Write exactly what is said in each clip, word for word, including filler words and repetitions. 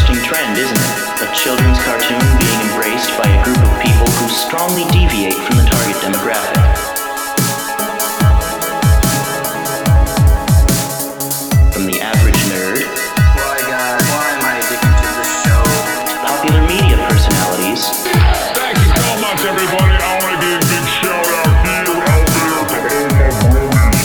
interesting trend, isn't it? A children's cartoon being embraced by a group of people who strongly deviate from the target demographic. From the average nerd, why God, why am I addicted to this show? Popular media personalities. Thank you so much, everybody. I want to give a big shout out here, out there to all my bronies.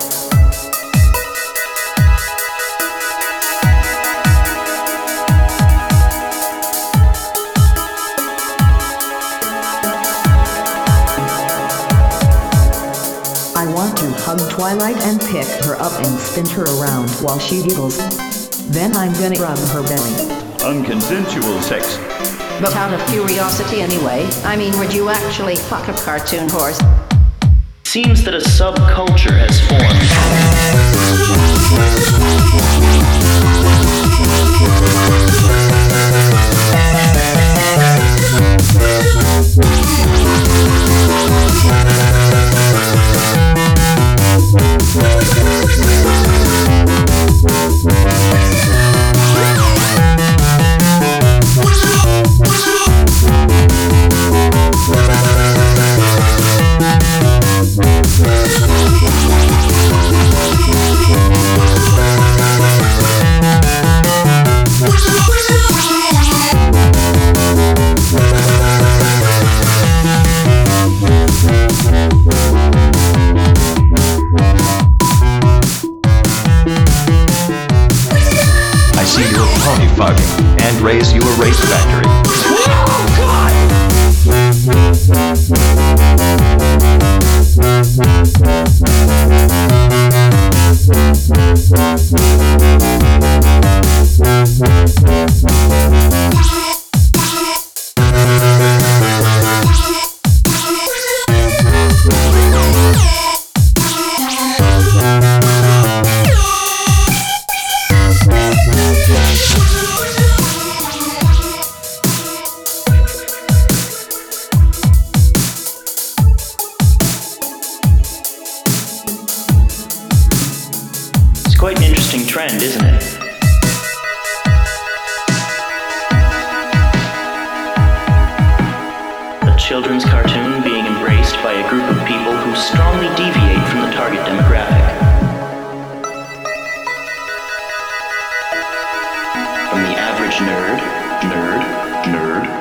I want to hug Twilight and pick her up and spin her around while she giggles. Then I'm gonna rub her belly. Unconsensual sex. But out of curiosity anyway, I mean, would you actually fuck a cartoon horse? Seems that a subculture has formed. I see you're pony fucking and raise you a race factory. Oh, God! It's quite an interesting trend, isn't it? A children's cartoon being embraced by a group of people who strongly deviate from the target demographic. From the average nerd, nerd, nerd,